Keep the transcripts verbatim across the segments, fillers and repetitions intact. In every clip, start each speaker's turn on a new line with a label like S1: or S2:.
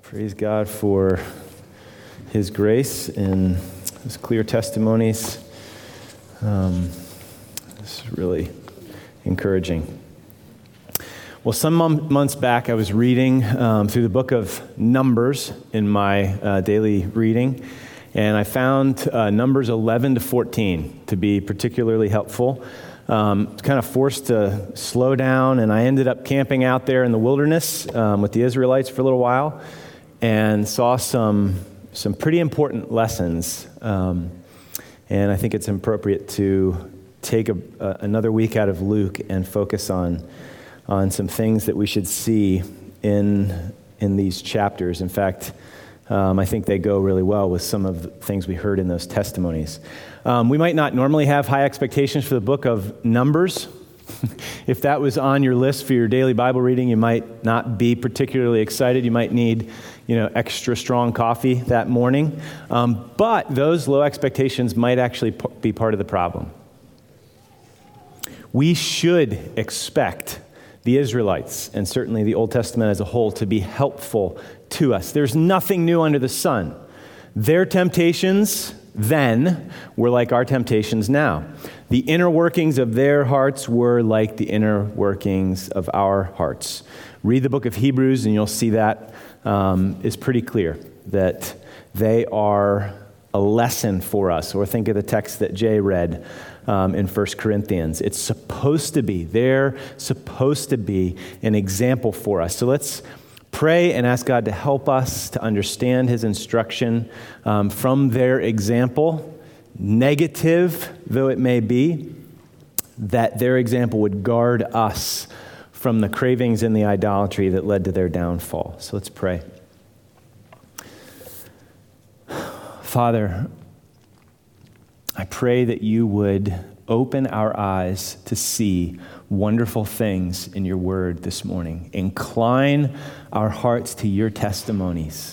S1: Praise God for His grace and His clear testimonies. Um, it's really encouraging. Well, some mom- months back, I was reading um, through the book of Numbers in my uh, daily reading, and I found uh, Numbers eleven to fourteen to be particularly helpful. Um, kind of forced to slow down, and I ended up camping out there in the wilderness um, with the Israelites for a little while, and saw some some pretty important lessons. Um, and I think it's appropriate to take a, a, another week out of Luke and focus on on some things that we should see in in these chapters. In fact, um, I think they go really well with some of the things we heard in those testimonies. Um, we might not normally have high expectations for the book of Numbers. If that was on your list for your daily Bible reading, you might not be particularly excited. You might need, you know, extra strong coffee that morning. Um, but those low expectations might actually p- be part of the problem. We should expect the Israelites, and certainly the Old Testament as a whole, to be helpful to us. There's nothing new under the sun. Their temptations then were like our temptations now. The inner workings of their hearts were like the inner workings of our hearts. Read the book of Hebrews and you'll see that um, is pretty clear, that they are a lesson for us. Or think of the text that Jay read um, in First Corinthians. It's supposed to be, they're supposed to be an example for us. So let's pray and ask God to help us to understand His instruction um, from their example, negative though it may be, that their example would guard us from the cravings and the idolatry that led to their downfall. So let's pray. Father, I pray that you would open our eyes to see wonderful things in your word this morning. Incline our hearts to your testimonies.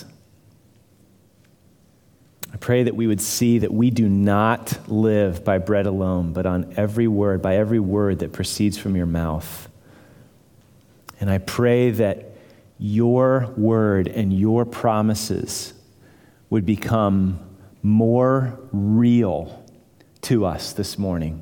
S1: I pray that we would see that we do not live by bread alone, but on every word, by every word that proceeds from your mouth. And I pray that your word and your promises would become more real to us this morning.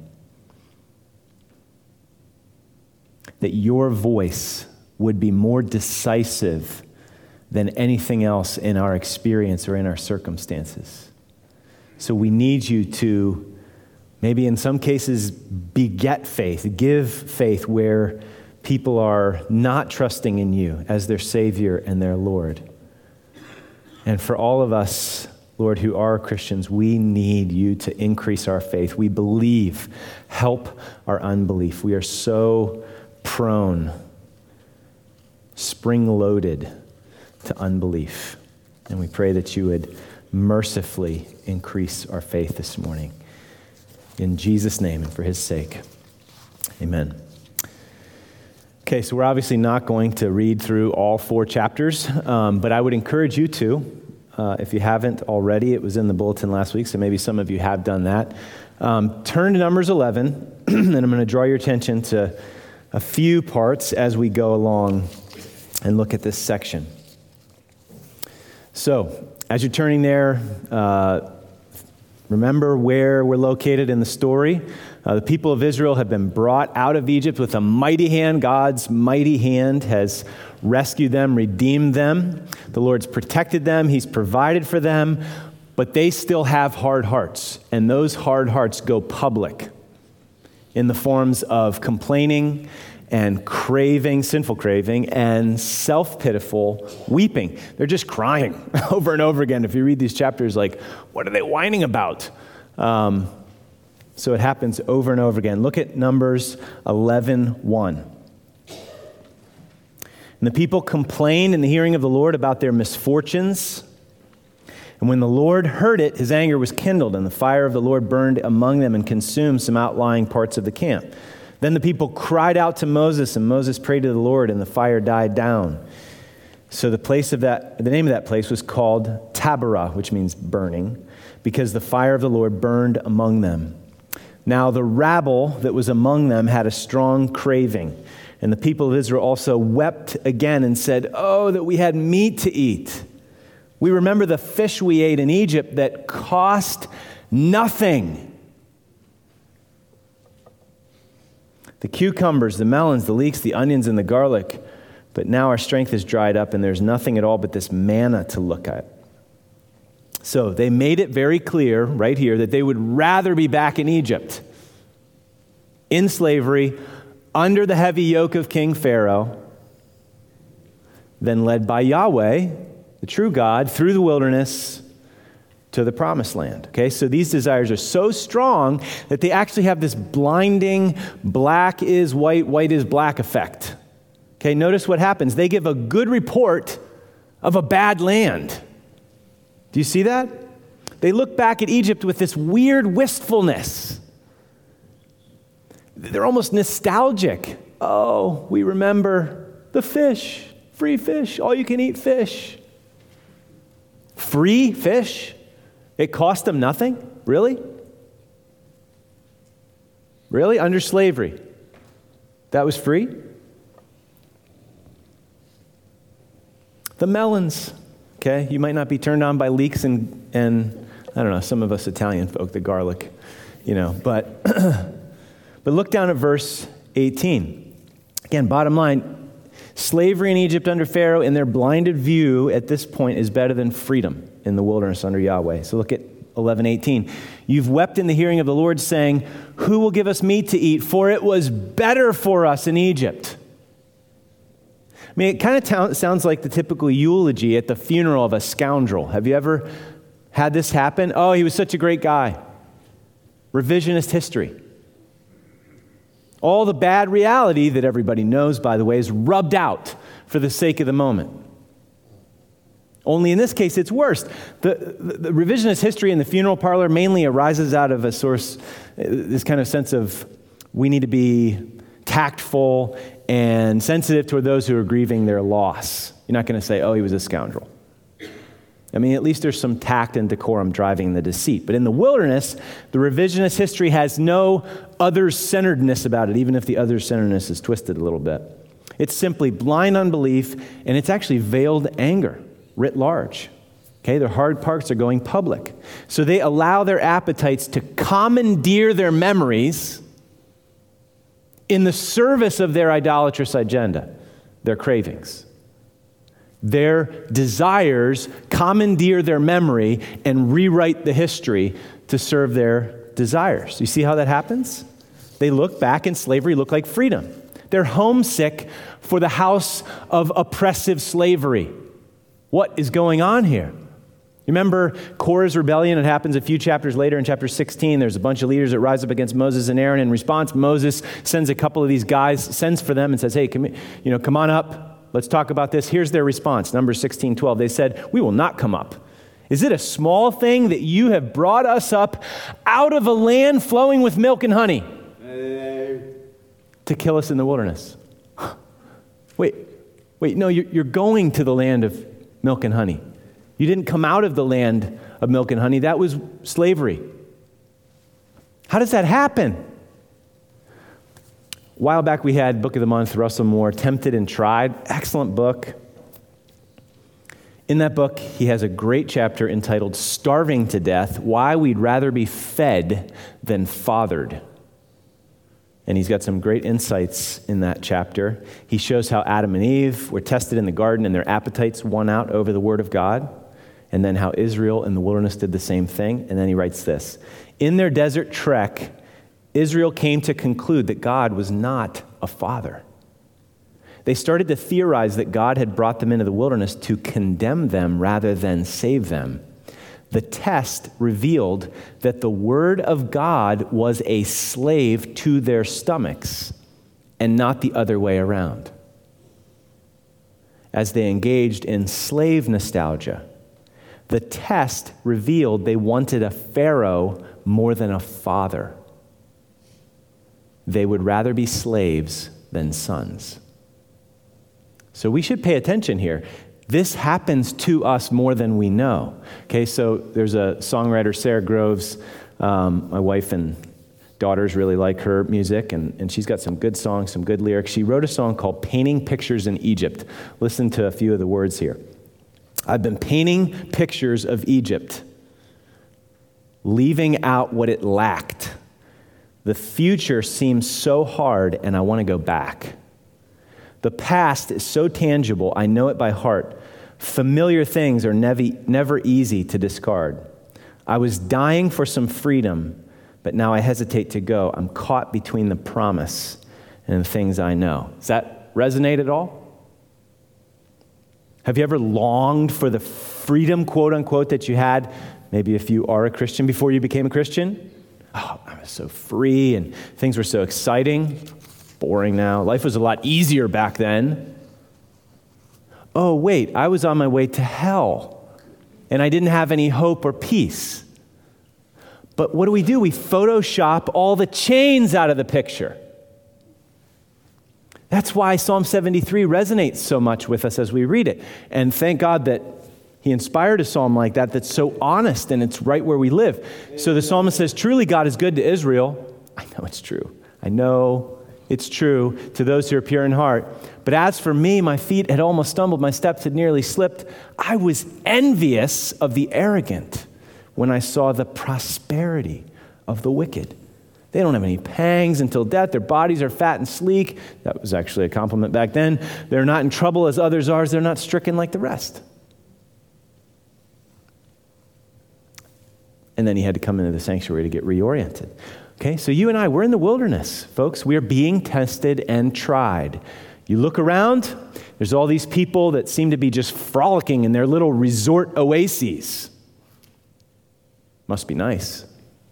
S1: That your voice would be more decisive than anything else in our experience or in our circumstances. So we need you to, maybe in some cases, beget faith, give faith where people are not trusting in you as their Savior and their Lord. And for all of us, Lord, who are Christians, we need you to increase our faith. We believe. Help our unbelief. We are so prone, spring-loaded to unbelief. And we pray that you would mercifully increase our faith this morning. In Jesus' name and for his sake, amen. Okay, so we're obviously not going to read through all four chapters, um, but I would encourage you to. Uh, if you haven't already, it was in the bulletin last week, so maybe some of you have done that. Um, turn to Numbers eleven, and I'm going to draw your attention to a few parts as we go along and look at this section. So, as you're turning there, uh, remember where we're located in the story. Uh, the people of Israel have been brought out of Egypt with a mighty hand. God's mighty hand has rescued them, redeemed them. The Lord's protected them. He's provided for them. But they still have hard hearts. And those hard hearts go public in the forms of complaining and craving, sinful craving, and self-pitiful weeping. They're just crying over and over again. If you read these chapters, like, what are they whining about? Um, so it happens over and over again. Look at Numbers eleven one. And the people complained in the hearing of the Lord about their misfortunes. And when the Lord heard it, his anger was kindled, and the fire of the Lord burned among them and consumed some outlying parts of the camp. Then the people cried out to Moses, and Moses prayed to the Lord, and the fire died down. So the place of that, the name of that place was called Taberah, which means burning, because the fire of the Lord burned among them. Now the rabble that was among them had a strong craving, and the people of Israel also wept again and said, "Oh, that we had meat to eat." We remember the fish we ate in Egypt that cost nothing. The cucumbers, the melons, the leeks, the onions, and the garlic. But now our strength is dried up and there's nothing at all but this manna to look at. So they made it very clear right here that they would rather be back in Egypt, in slavery, under the heavy yoke of King Pharaoh, than led by Yahweh, the true God, through the wilderness to the promised land. Okay, so these desires are so strong that they actually have this blinding black is white, white is black effect. Okay, notice what happens. They give a good report of a bad land. Do you see that? They look back at Egypt with this weird wistfulness. They're almost nostalgic. Oh, we remember the fish, free fish, all you can eat fish. Free fish? It cost them nothing? Really? Really? Under slavery. That was free? The melons. Okay, you might not be turned on by leeks and, and I don't know, some of us Italian folk, the garlic, you know, but, but look down at verse eighteen. Again, bottom line, slavery in Egypt under Pharaoh in their blinded view at this point is better than freedom in the wilderness under Yahweh. So look at eleven eighteen. You've wept in the hearing of the Lord saying, who will give us meat to eat? For it was better for us in Egypt. I mean, it kind of t- sounds like the typical eulogy at the funeral of a scoundrel. Have you ever had this happen? Oh, he was such a great guy. Revisionist history. All the bad reality that everybody knows, by the way, is rubbed out for the sake of the moment. Only in this case, it's worse. The, the, the revisionist history in the funeral parlor mainly arises out of a source, this kind of sense of we need to be tactful and sensitive toward those who are grieving their loss. You're not going to say, oh, he was a scoundrel. I mean, at least there's some tact and decorum driving the deceit. But in the wilderness, the revisionist history has no other-centeredness about it, even if the other-centeredness is twisted a little bit. It's simply blind unbelief, and it's actually veiled anger writ large. Okay, their hard parts are going public. So they allow their appetites to commandeer their memories in the service of their idolatrous agenda, their cravings. Their desires commandeer their memory and rewrite the history to serve their desires. You see how that happens? They look back and slavery looked like freedom. They're homesick for the house of oppressive slavery. What is going on here? You remember Korah's rebellion? It happens a few chapters later in chapter sixteen. There's a bunch of leaders that rise up against Moses and Aaron. In response, Moses sends a couple of these guys, sends for them and says, hey, come, you know, come on up. Let's talk about this. Here's their response. Numbers sixteen twelve. They said, we will not come up. Is it a small thing that you have brought us up out of a land flowing with milk and honey to kill us in the wilderness? Wait, wait, no, you're, you're going to the land of milk and honey. You didn't come out of the land of milk and honey. That was slavery. How does that happen? A while back we had Book of the Month, Russell Moore, Tempted and Tried. Excellent book. In that book, he has a great chapter entitled Starving to Death, Why We'd Rather Be Fed Than Fathered. And he's got some great insights in that chapter. He shows how Adam and Eve were tested in the garden and their appetites won out over the word of God. And then how Israel in the wilderness did the same thing. And then he writes this. In their desert trek, Israel came to conclude that God was not a father. They started to theorize that God had brought them into the wilderness to condemn them rather than save them. The test revealed that the word of God was a slave to their stomachs and not the other way around. As they engaged in slave nostalgia, the test revealed they wanted a Pharaoh more than a father. They would rather be slaves than sons. So we should pay attention here. This happens to us more than we know. Okay, so there's a songwriter, Sarah Groves. Um, my wife and daughters really like her music, and, and she's got some good songs, some good lyrics. She wrote a song called Painting Pictures in Egypt. Listen to a few of the words here. I've been painting pictures of Egypt, leaving out what it lacked. The future seems so hard, and I want to go back. The past is so tangible, I know it by heart. Familiar things are never, never easy to discard. I was dying for some freedom, but now I hesitate to go. I'm caught between the promise and the things I know. Does that resonate at all? Have you ever longed for the freedom, quote unquote, that you had, maybe if you are a Christian, before you became a Christian? Oh, I was so free and things were so exciting. Boring now. Life was a lot easier back then. Oh, wait, I was on my way to hell and I didn't have any hope or peace. But what do we do? We Photoshop all the chains out of the picture. That's why Psalm seventy-three resonates so much with us as we read it. And thank God that he inspired a psalm like that that's so honest and it's right where we live. So the psalmist says, truly God is good to Israel. I know it's true. I know it's true to those who are pure in heart. But as for me, my feet had almost stumbled. My steps had nearly slipped. I was envious of the arrogant when I saw the prosperity of the wicked. They don't have any pangs until death. Their bodies are fat and sleek. That was actually a compliment back then. They're not in trouble as others are. They're not stricken like the rest. And then he had to come into the sanctuary to get reoriented. Okay, so you and I, we're in the wilderness, folks. We are being tested and tried. You look around, there's all these people that seem to be just frolicking in their little resort oases. Must be nice.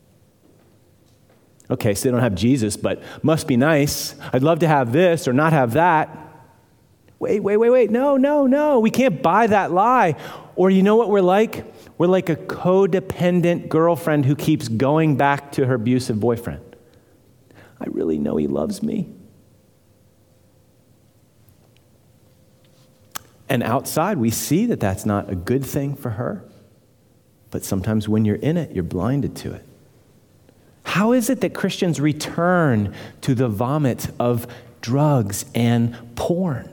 S1: Okay, so they don't have Jesus, but must be nice. I'd love to have this or not have that. Wait, wait, wait, wait. No, no, no. We can't buy that lie. Or you know what we're like? We're like a codependent girlfriend who keeps going back to her abusive boyfriend. I really know he loves me. And outside, we see that that's not a good thing for her. But sometimes when you're in it, you're blinded to it. How is it that Christians return to the vomit of drugs and porn?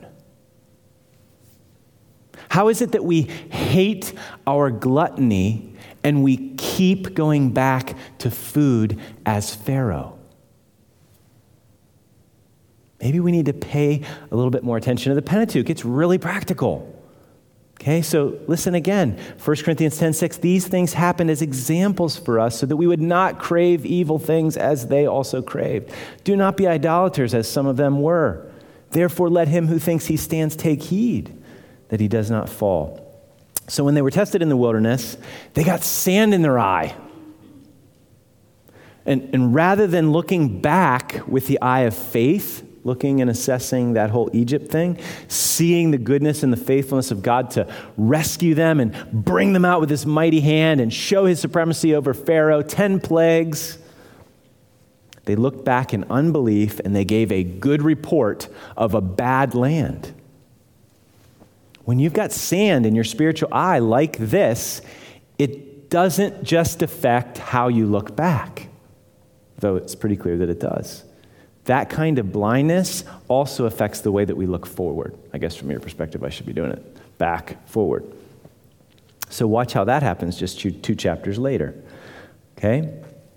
S1: How is it that we hate our gluttony and we keep going back to food as Pharaoh? Maybe we need to pay a little bit more attention to the Pentateuch. It's really practical. Okay, so listen again. First Corinthians ten six, these things happened as examples for us so that we would not crave evil things as they also craved. Do not be idolaters as some of them were. Therefore, let him who thinks he stands take heed that he does not fall. So when they were tested in the wilderness, they got sand in their eye. And, and rather than looking back with the eye of faith, looking and assessing that whole Egypt thing, seeing the goodness and the faithfulness of God to rescue them and bring them out with his mighty hand and show his supremacy over Pharaoh, ten plagues. They looked back in unbelief and they gave a good report of a bad land. When you've got sand in your spiritual eye like this, it doesn't just affect how you look back, though it's pretty clear that it does. That kind of blindness also affects the way that we look forward. I guess from your perspective, I should be doing it back, forward. So watch how that happens just two, two chapters later. Okay?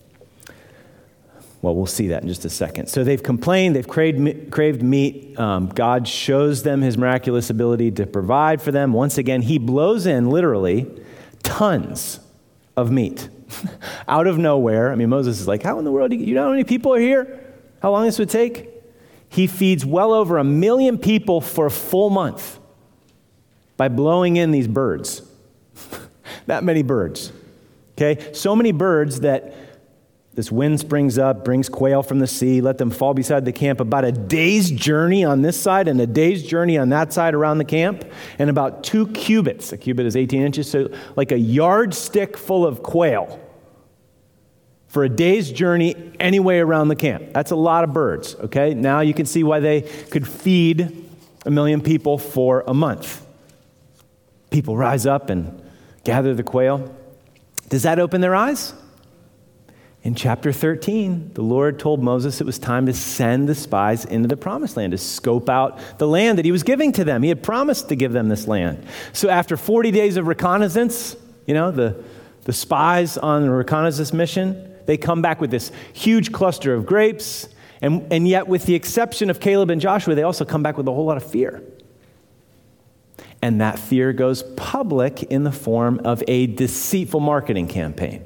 S1: Well, we'll see that in just a second. So they've complained, they've craved, craved meat. Um, God shows them his miraculous ability to provide for them. Once again, he blows in, literally, tons of meat. Out of nowhere. I mean, Moses is like, how in the world, do you, you know how many people are here? How long this would take? He feeds well over a million people for a full month by blowing in these birds. That many birds. Okay? So many birds that this wind springs up, brings quail from the sea, let them fall beside the camp, about a day's journey on this side and a day's journey on that side around the camp, and about two cubits. A cubit is eighteen inches, so like a yardstick full of quail for a day's journey anyway around the camp. That's a lot of birds, okay? Now you can see why they could feed a million people for a month. People rise up and gather the quail. Does that open their eyes? In chapter thirteen, the Lord told Moses it was time to send the spies into the promised land to scope out the land that he was giving to them. He had promised to give them this land. So after forty days of reconnaissance, you know, the, the spies on the reconnaissance mission, they come back with this huge cluster of grapes. And, and yet, with the exception of Caleb and Joshua, they also come back with a whole lot of fear. And that fear goes public in the form of a deceitful marketing campaign.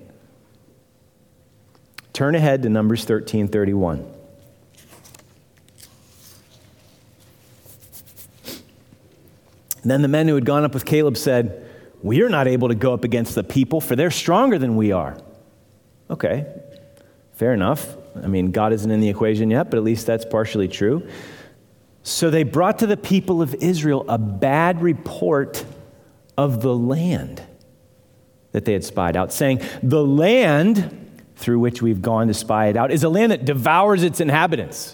S1: Turn ahead to Numbers thirteen thirty-one. Then the men who had gone up with Caleb said, "We are not able to go up against the people, for they're stronger than we are." Okay, fair enough. I mean, God isn't in the equation yet, but at least that's partially true. So they brought to the people of Israel a bad report of the land that they had spied out, saying, "The land through which we've gone to spy it out is a land that devours its inhabitants."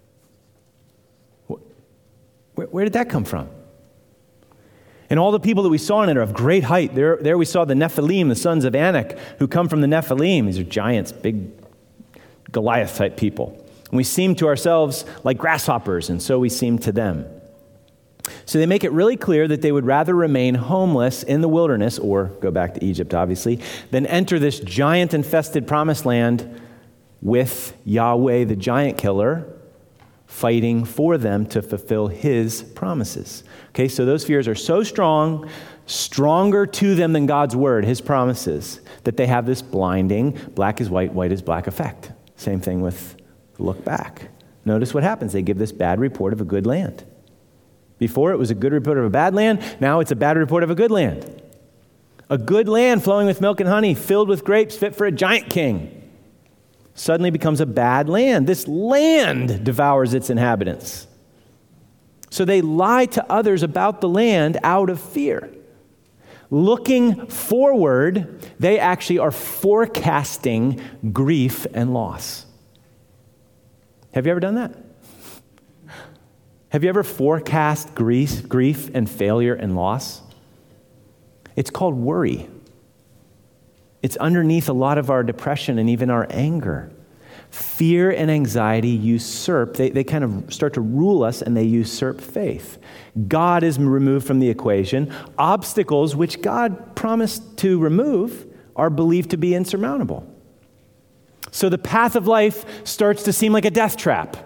S1: Where, where did that come from? And all the people that we saw in it are of great height. There, there we saw the Nephilim, the sons of Anak, who come from the Nephilim. These are giants, big Goliath-type people. And we seem to ourselves like grasshoppers, and so we seem to them. So they make it really clear that they would rather remain homeless in the wilderness, or go back to Egypt, obviously, than enter this giant-infested promised land with Yahweh, the giant killer, fighting for them to fulfill his promises. Okay, so those fears are so strong, stronger to them than God's word, his promises, that they have this blinding, black is white, white is black effect. Same thing with look back. Notice what happens. They give this bad report of a good land. Before it was a good report of a bad land. Now it's a bad report of a good land. A good land flowing with milk and honey, filled with grapes, fit for a giant king, suddenly becomes a bad land. This land devours its inhabitants. So they lie to others about the land out of fear. Looking forward, they actually are forecasting grief and loss. Have you ever done that? Have you ever forecast grief, grief and failure and loss? It's called worry. It's underneath a lot of our depression and even our anger. Fear and anxiety usurp, they, they kind of start to rule us, and they usurp faith. God is removed from the equation. Obstacles which God promised to remove are believed to be insurmountable. So the path of life starts to seem like a death trap.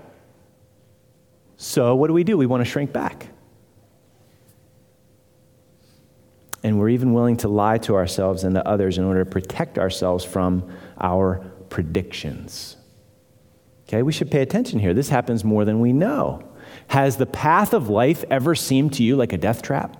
S1: So what do we do? We want to shrink back. And we're even willing to lie to ourselves and to others in order to protect ourselves from our predictions. Okay, we should pay attention here. This happens more than we know. Has the path of life ever seemed to you like a death trap?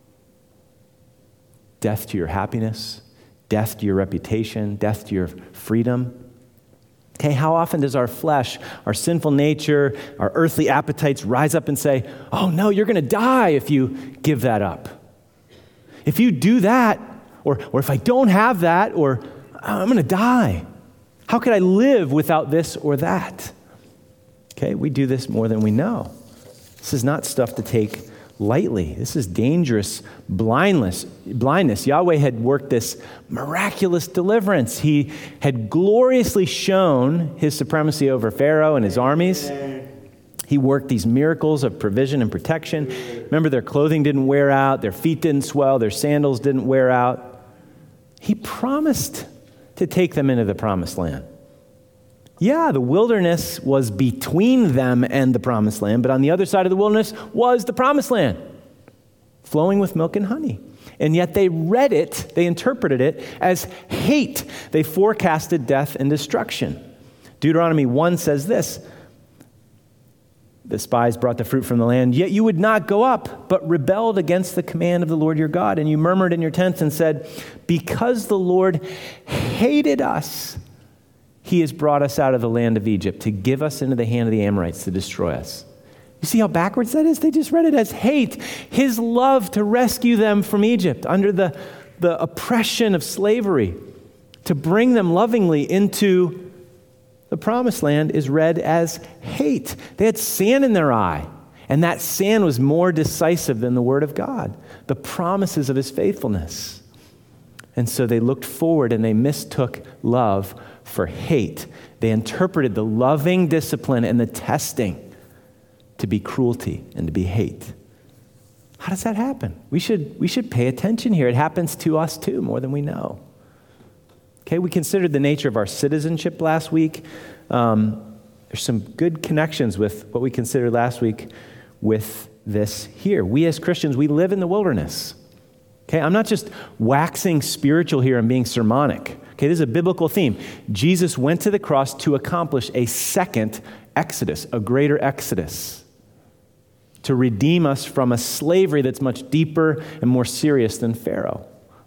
S1: Death to your happiness, death to your reputation, death to your freedom. Okay, how often does our flesh, our sinful nature, our earthly appetites rise up and say, "Oh no, you're going to die if you give that up. If you do that, or, or if I don't have that, or I'm going to die. How could I live without this or that?" Okay, we do this more than we know. This is not stuff to take lightly. This is dangerous blindness. Blindness. Yahweh had worked this miraculous deliverance. He had gloriously shown his supremacy over Pharaoh and his armies. He worked these miracles of provision and protection. Remember, their clothing didn't wear out, their feet didn't swell, their sandals didn't wear out. He promised to take them into the promised land. Yeah, the wilderness was between them and the promised land, but on the other side of the wilderness was the promised land, flowing with milk and honey. And yet they read it, they interpreted it as hate. They forecasted death and destruction. Deuteronomy one says this: "The spies brought the fruit from the land, yet you would not go up, but rebelled against the command of the Lord your God. And you murmured in your tents and said, because the Lord hated us, he has brought us out of the land of Egypt to give us into the hand of the Amorites to destroy us." You see how backwards that is? They just read it as hate. His love to rescue them from Egypt under the, the oppression of slavery, to bring them lovingly into the promised land, is read as hate. They had sand in their eye, and that sand was more decisive than the word of God, the promises of his faithfulness. And so they looked forward and they mistook love for hate. They interpreted the loving discipline and the testing to be cruelty and to be hate. How does that happen? We should, we should pay attention here. It happens to us too, more than we know. Okay, we considered the nature of our citizenship last week. Um, there's some good connections with what we considered last week with this here. We as Christians, we live in the wilderness. Okay, I'm not just waxing spiritual here and being sermonic. Okay, this is a biblical theme. Jesus went to the cross to accomplish a second exodus, a greater exodus, to redeem us from a slavery that's much deeper and more serious than Pharaoh.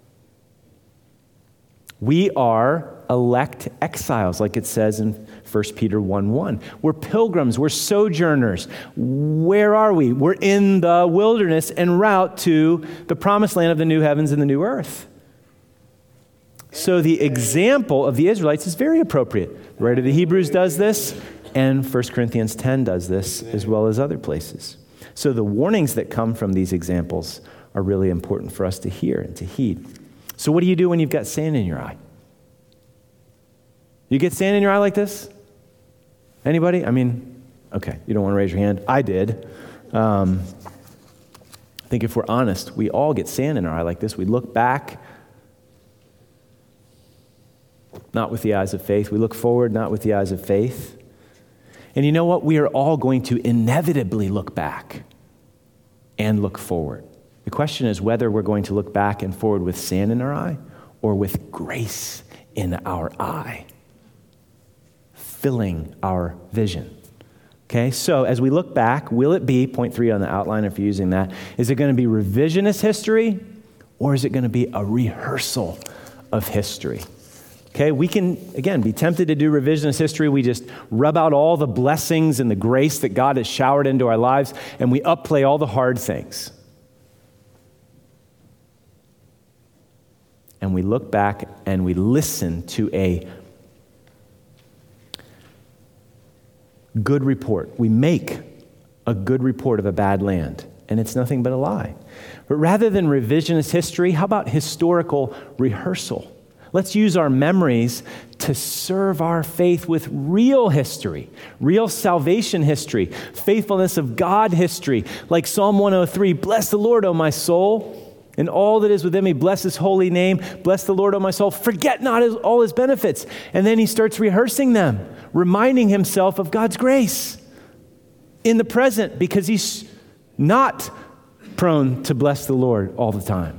S1: We are elect exiles, like it says in First Peter one one. We're pilgrims, we're sojourners. Where are we? We're in the wilderness en route to the promised land of the new heavens and the new earth. So the example of the Israelites is very appropriate. The writer of the Hebrews does this, and First Corinthians ten does this, as well as other places. So the warnings that come from these examples are really important for us to hear and to heed. So what do you do when you've got sand in your eye? You get sand in your eye like this? Anybody? I mean, okay, you don't want to raise your hand. I did. Um, I think if we're honest, we all get sand in our eye like this. We look back, not with the eyes of faith. We look forward, not with the eyes of faith. And you know what? We are all going to inevitably look back and look forward. The question is whether we're going to look back and forward with sand in our eye or with grace in our eye, filling our vision. Okay, so as we look back, will it be, point three on the outline if you're using that, is it going to be revisionist history or is it going to be a rehearsal of history? Okay, we can, again, be tempted to do revisionist history. We just rub out all the blessings and the grace that God has showered into our lives, and we upplay all the hard things. And we look back and we listen to a good report. We make a good report of a bad land, and it's nothing but a lie. But rather than revisionist history, how about historical rehearsal? Let's use our memories to serve our faith with real history, real salvation history, faithfulness of God history, like Psalm one oh three, bless the Lord, O my soul, and all that is within me, bless his holy name, bless the Lord, O my soul, forget not his, all his benefits. And then he starts rehearsing them, reminding himself of God's grace in the present, because he's not prone to bless the Lord all the time.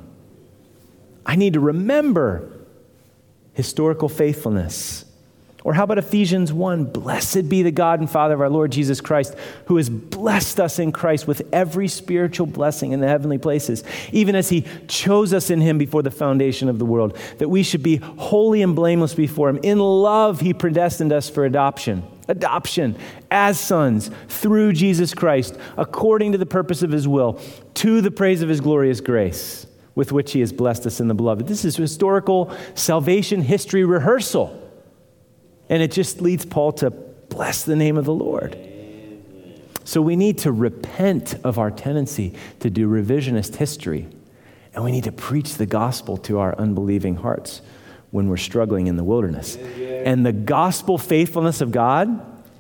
S1: I need to remember historical faithfulness. Or how about Ephesians one? Blessed be the God and Father of our Lord Jesus Christ, who has blessed us in Christ with every spiritual blessing in the heavenly places, even as he chose us in him before the foundation of the world, that we should be holy and blameless before him. In love, he predestined us for adoption. Adoption as sons through Jesus Christ, according to the purpose of his will, to the praise of his glorious grace, with which he has blessed us in the beloved. This is historical salvation history rehearsal. And it just leads Paul to bless the name of the Lord. So we need to repent of our tendency to do revisionist history. And we need to preach the gospel to our unbelieving hearts when we're struggling in the wilderness. And the gospel faithfulness of God,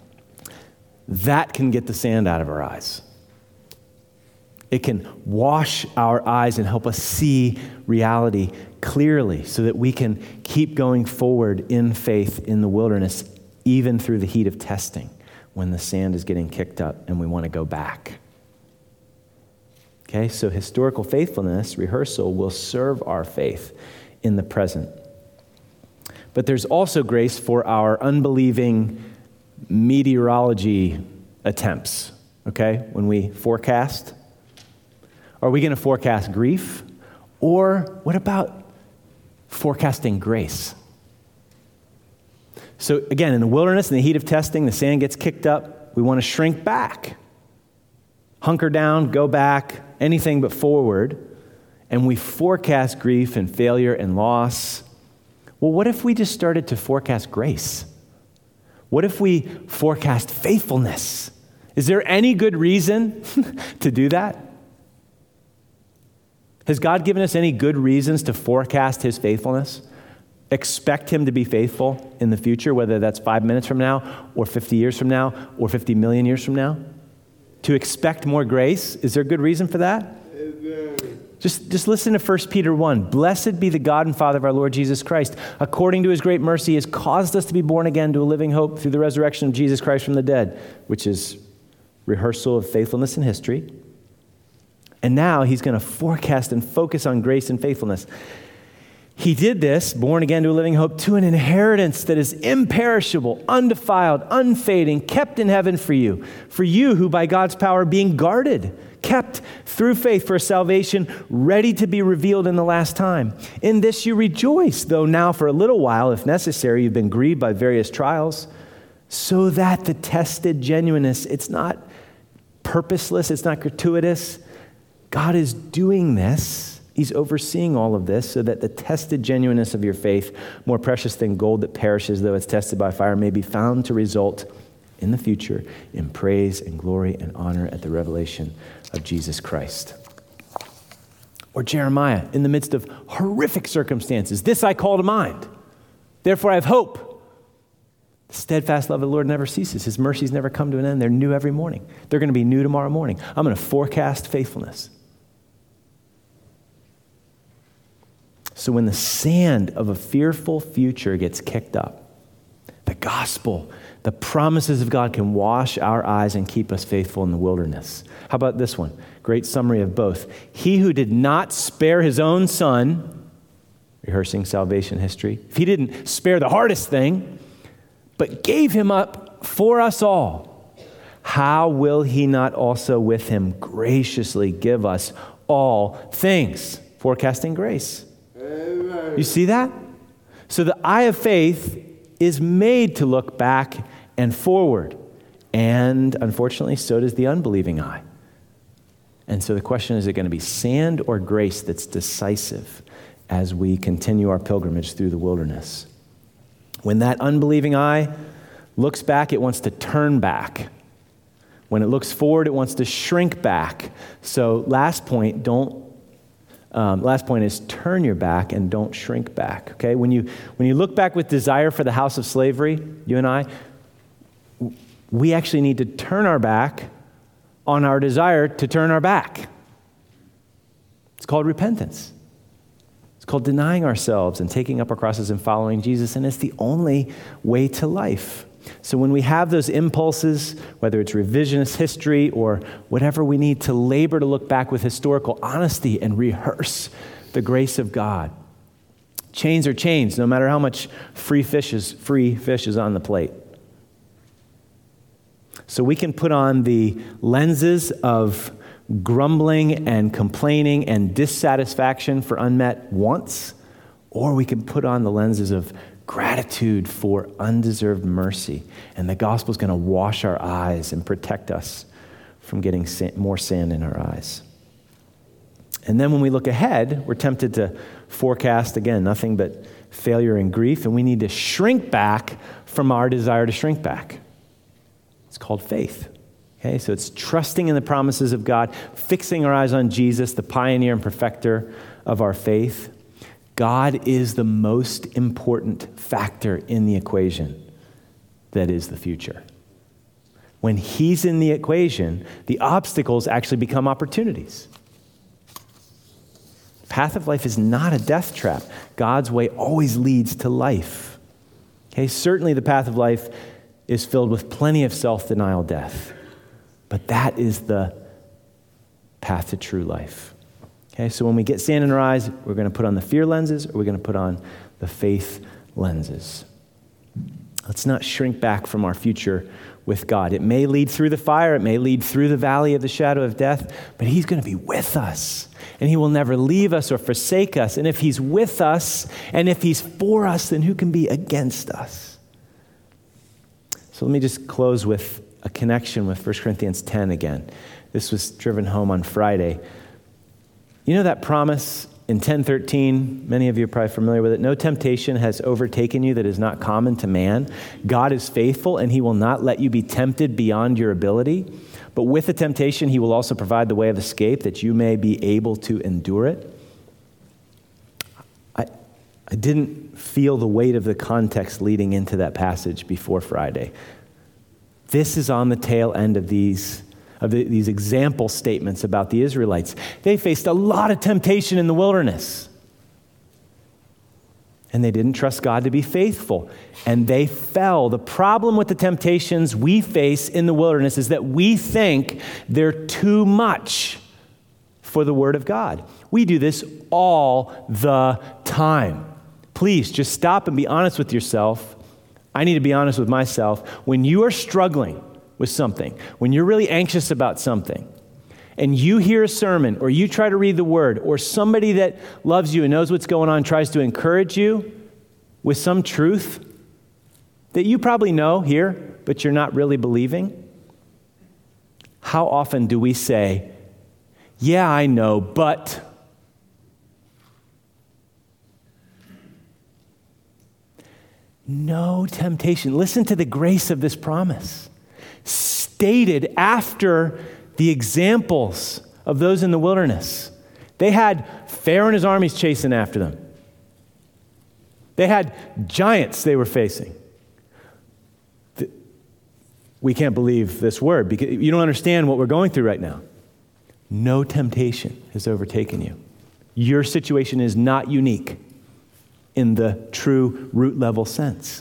S1: that can get the sand out of our eyes. It can wash our eyes and help us see reality clearly so that we can keep going forward in faith in the wilderness, even through the heat of testing, when the sand is getting kicked up and we want to go back. Okay, so historical faithfulness, rehearsal, will serve our faith in the present. But there's also grace for our unbelieving meteorology attempts, okay, when we forecast. Are we going to forecast grief? Or what about forecasting grace? So again, in the wilderness, in the heat of testing, the sand gets kicked up. We want to shrink back, hunker down, go back, anything but forward. And we forecast grief and failure and loss. Well, what if we just started to forecast grace? What if we forecast faithfulness? Is there any good reason to do that? Has God given us any good reasons to forecast his faithfulness? Expect him to be faithful in the future, whether that's five minutes from now or fifty years from now or fifty million years from now? To expect more grace, is there a good reason for that? Amen. Just, just listen to First Peter one. Blessed be the God and Father of our Lord Jesus Christ. According to his great mercy, he has caused us to be born again to a living hope through the resurrection of Jesus Christ from the dead, which is rehearsal of faithfulness in history. And now he's going to forecast and focus on grace and faithfulness. He did this, born again to a living hope, to an inheritance that is imperishable, undefiled, unfading, kept in heaven for you. For you who by God's power are being guarded, kept through faith for a salvation ready to be revealed in the last time. In this you rejoice, though now for a little while, if necessary, you've been grieved by various trials, so that the tested genuineness, it's not purposeless, it's not gratuitous. God is doing this. He's overseeing all of this so that the tested genuineness of your faith, more precious than gold that perishes though it's tested by fire, may be found to result in the future in praise and glory and honor at the revelation of Jesus Christ. Or Jeremiah, in the midst of horrific circumstances, this I call to mind. Therefore I have hope. The steadfast love of the Lord never ceases. His mercies never come to an end. They're new every morning. They're going to be new tomorrow morning. I'm going to forecast faithfulness. So when the sand of a fearful future gets kicked up, the gospel, the promises of God can wash our eyes and keep us faithful in the wilderness. How about this one? Great summary of both. He who did not spare his own son, rehearsing salvation history, if he didn't spare the hardest thing, but gave him up for us all, how will he not also with him graciously give us all things? Forecasting grace. You see that? So the eye of faith is made to look back and forward. And unfortunately, so does the unbelieving eye. And so the question is, is it going to be sand or grace that's decisive as we continue our pilgrimage through the wilderness? When that unbelieving eye looks back, it wants to turn back. When it looks forward, it wants to shrink back. So last point, don't Um, last point is turn your back and don't shrink back, okay? When you when you look back with desire for the house of slavery, you and I, we actually need to turn our back on our desire to turn our back. It's called repentance. It's called denying ourselves and taking up our crosses and following Jesus, and it's the only way to life. So when we have those impulses, whether it's revisionist history or whatever, we need to labor to look back with historical honesty and rehearse the grace of God. Chains are chains, no matter how much free fish is, free fish is on the plate. So we can put on the lenses of grumbling and complaining and dissatisfaction for unmet wants, or we can put on the lenses of gratitude for undeserved mercy. And the gospel is going to wash our eyes and protect us from getting sand, more sand in our eyes. And then when we look ahead, we're tempted to forecast, again, nothing but failure and grief, and we need to shrink back from our desire to shrink back. It's called faith. Okay, so it's trusting in the promises of God, fixing our eyes on Jesus, the pioneer and perfecter of our faith. God is the most important factor in the equation that is the future. When he's in the equation, the obstacles actually become opportunities. The path of life is not a death trap. God's way always leads to life. Okay, certainly the path of life is filled with plenty of self-denial death, but that is the path to true life. Okay, so when we get sand in our eyes, we're going to put on the fear lenses, or we're going to put on the faith lenses. Let's not shrink back from our future with God. It may lead through the fire, it may lead through the valley of the shadow of death, but he's going to be with us, and he will never leave us or forsake us. And if he's with us, and if he's for us, then who can be against us? So let me just close with a connection with First Corinthians ten again. This was driven home on Friday. You know that promise in ten thirteen, many of you are probably familiar with it, no temptation has overtaken you that is not common to man. God is faithful, and he will not let you be tempted beyond your ability. But with the temptation, he will also provide the way of escape that you may be able to endure it. I didn't feel the weight of the context leading into that passage before Friday. This is on the tail end of these, of the, these example statements about the Israelites. They faced a lot of temptation in the wilderness. And they didn't trust God to be faithful. And they fell. The problem with the temptations we face in the wilderness is that we think they're too much for the Word of God. We do this all the time. Please just stop and be honest with yourself. I need to be honest with myself. When you are struggling with something, when you're really anxious about something, and you hear a sermon, or you try to read the Word, or somebody that loves you and knows what's going on tries to encourage you with some truth that you probably know here, but you're not really believing, how often do we say, yeah, I know, but... No temptation. Listen to the grace of this promise. Stated after the examples of those in the wilderness. They had Pharaoh and his armies chasing after them. They had giants they were facing. We can't believe this word because you don't understand what we're going through right now. No temptation has overtaken you. Your situation is not unique in the true root level sense.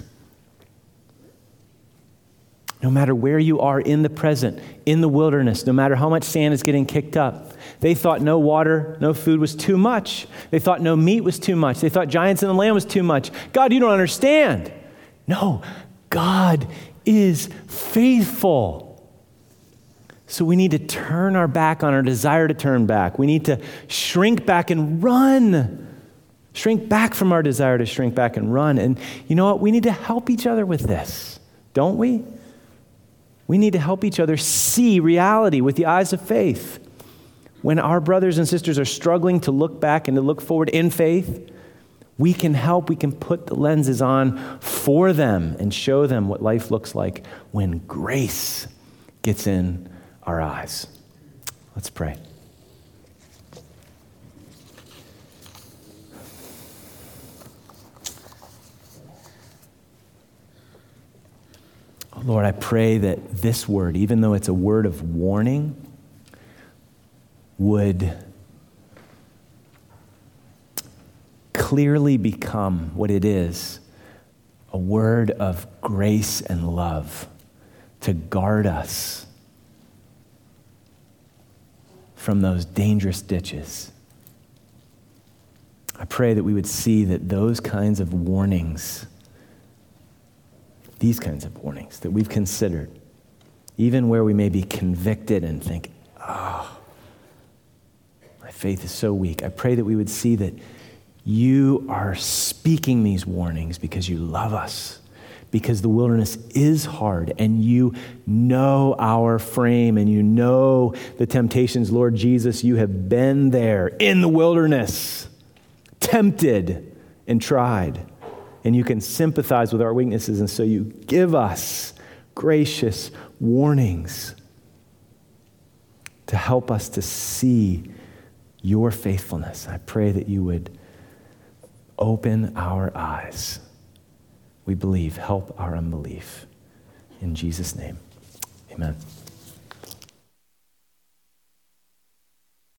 S1: No matter where you are in the present, in the wilderness, no matter how much sand is getting kicked up, they thought no water, no food was too much. They thought no meat was too much. They thought giants in the land was too much. God, you don't understand. No, God is faithful. So we need to turn our back on our desire to turn back. We need to shrink back and run. Shrink back from our desire to shrink back and run. And you know what? We need to help each other with this, don't we? We need to help each other see reality with the eyes of faith. When our brothers and sisters are struggling to look back and to look forward in faith, we can help, we can put the lenses on for them and show them what life looks like when grace gets in our eyes. Let's pray. Lord, I pray that this word, even though it's a word of warning, would clearly become what it is, a word of grace and love to guard us from those dangerous ditches. I pray that we would see that those kinds of warnings, these kinds of warnings that we've considered, even where we may be convicted and think, oh, my faith is so weak. I pray that we would see that you are speaking these warnings because you love us, because the wilderness is hard and you know our frame and you know the temptations. Lord Jesus, you have been there in the wilderness, tempted and tried. And you can sympathize with our weaknesses, and so you give us gracious warnings to help us to see your faithfulness. I pray that you would open our eyes. We believe, help our unbelief. In Jesus' name, amen.